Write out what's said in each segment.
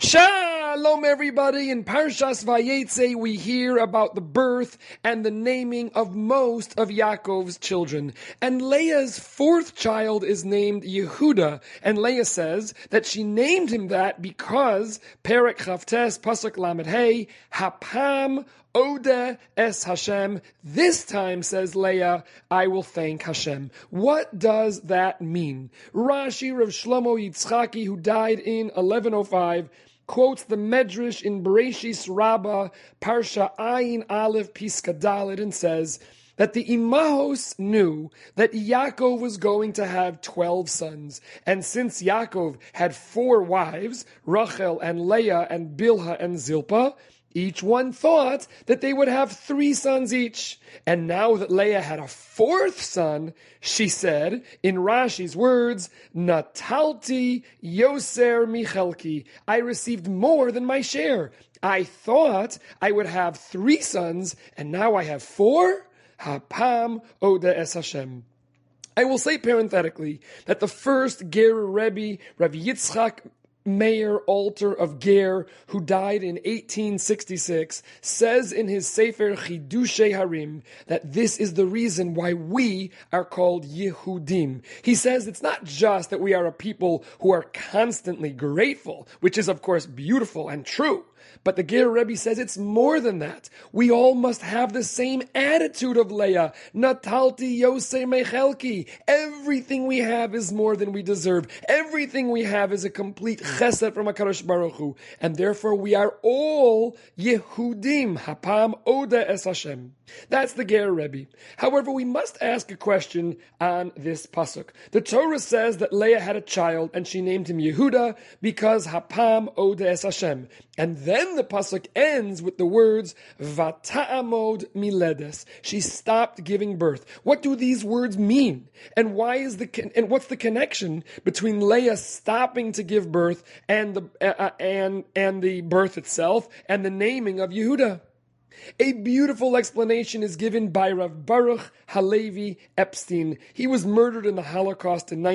Shalom, everybody. In Parshas Vayetze, we hear about the birth and the naming of most of Yaakov's children. And Leah's fourth child is named Yehuda. And Leah says that she named him that because Perek Chavtes Pasuk Lamed Hey Hapam Ode es Hashem. This time, says Leah, I will thank Hashem. What does that mean? Rashi Rav Shlomo Yitzchaki, who died in 1105, quotes the Medrash in Bereshis Rabbah, Parsha Ayin Aleph Piska Dalet, and says that the Imahos knew that Yaakov was going to have 12 sons. And since Yaakov had 4 wives, Rachel and Leah and Bilhah and Zilpah, each one thought that they would have 3 sons each. And now that Leah had a 4th son, she said, in Rashi's words, Natalti Yoser Michelki. I received more than my share. I thought I would have 3 sons, and now I have 4? Hapam Ode es Hashem. I will say parenthetically that the first Ger Rebbe, Rabbi Yitzchak Meir Alter of Ger, who died in 1866, says in his Sefer Chidushei Harim that this is the reason why we are called Yehudim. He says it's not just that we are a people who are constantly grateful, which is of course beautiful and true, but the Ger Rebbe says it's more than that. We all must have the same attitude of Leah. Natalti Yosei Mechelki. Everything we have is more than we deserve. Everything we have is a complete chesed from HaKadosh Baruch Hu. And therefore we are all Yehudim. Hapam Ode es Hashem. That's the Ger Rebbe. However, we must ask a question on this pasuk. The Torah says that Leah had a child and she named him Yehuda because Hapam Ode es Hashem. And then the pasuk ends with the words Vata'amod miledes. She stopped giving birth. What do these words mean? And what's the connection between Leah stopping to give birth and the birth itself and the naming of Yehuda? A beautiful explanation is given by Rav Baruch Halevi Epstein. He was murdered in the Holocaust in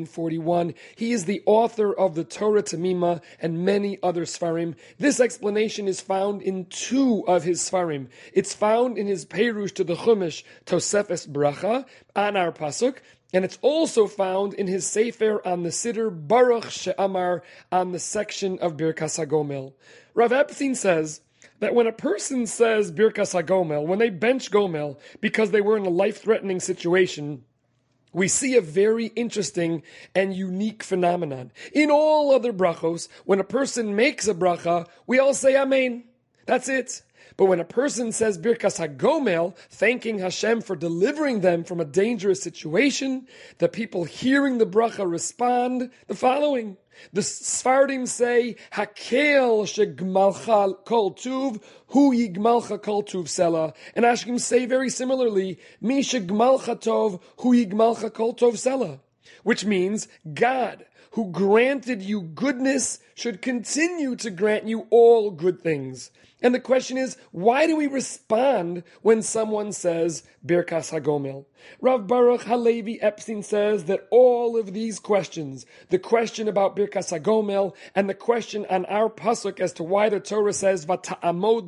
1941. He is the author of the Torah Tamima and many other Sfarim. This explanation is found in 2 of his Sfarim. It's found in his Perush to the Chumash, Tosefes Bracha, on our Pasuk, and it's also found in his Sefer on the Siddur Baruch She'amar on the section of Birkas HaGomel. Rav Epstein says that when a person says Birkas HaGomel, when they bench Gomel because they were in a life-threatening situation, we see a very interesting and unique phenomenon. In all other brachos, when a person makes a bracha, we all say Amen. That's it. But when a person says Birkas HaGomel, thanking Hashem for delivering them from a dangerous situation, the people hearing the bracha respond the following. The Sfardim say, Hakel shegmalcha kol tuv, hu yigmalcha kol tuv sela. And Ashkim say very similarly, Mi shegmalcha tov, hu yigmalcha kol tov sela. Which means, God, who granted you goodness, should continue to grant you all good things. And the question is, why do we respond when someone says Birkas HaGomel? Rav Baruch Halevi Epstein says that all of these questions, the question about Birkas HaGomel and the question on our pasuk as to why the Torah says Vata'amod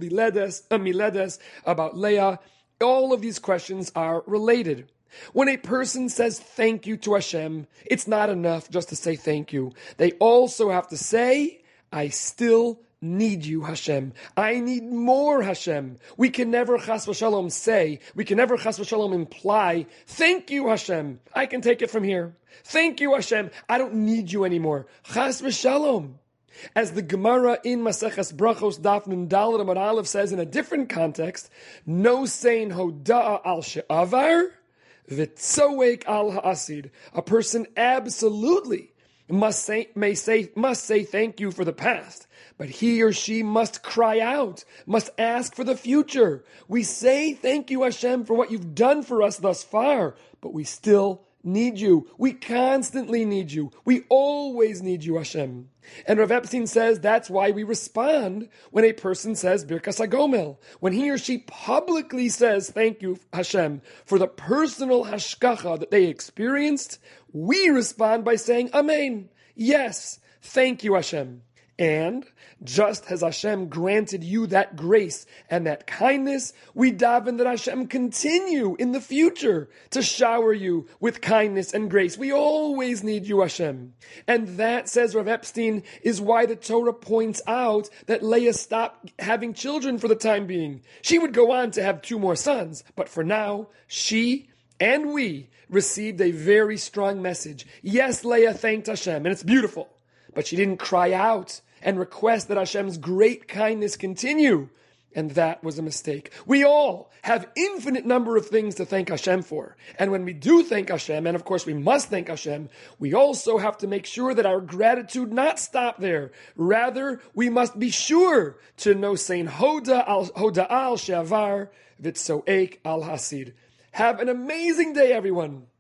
miledes about Leah, all of these questions are related. When a person says thank you to Hashem, it's not enough just to say thank you. They also have to say, I still need you, Hashem. I need more, Hashem. We can never chas v'shalom say, we can never chas v'shalom imply, thank you, Hashem. I can take it from here. Thank you, Hashem. I don't need you anymore. Chas v'shalom. As the Gemara in Maseches Brachos Daf Nun Daled Amud Aleph says in a different context, no saying hoda'a al she'avar, v'tzoek al ha'asid. A person absolutely must say thank you for the past, but he or she must cry out, must ask for the future. We say thank you, Hashem, for what you've done for us thus far, but we still need you. We constantly need you. We always need you, Hashem. And Rav Epstein says that's why we respond when a person says Birkas HaGomel. When he or she publicly says thank you, Hashem, for the personal hashkacha that they experienced, we respond by saying Amen. Yes, thank you, Hashem. And just as Hashem granted you that grace and that kindness, we daven that Hashem continue in the future to shower you with kindness and grace. We always need you, Hashem. And that, says Rav Epstein, is why the Torah points out that Leah stopped having children for the time being. She would go on to have 2 more sons, but for now, she and we received a very strong message. Yes, Leah thanked Hashem, and it's beautiful, but she didn't cry out and request that Hashem's great kindness continue. And that was a mistake. We all have infinite number of things to thank Hashem for. And when we do thank Hashem, and of course we must thank Hashem, we also have to make sure that our gratitude not stop there. Rather, we must be sure to know saying Hoda al She'avar Vitzoek al Hasid. Have an amazing day, everyone.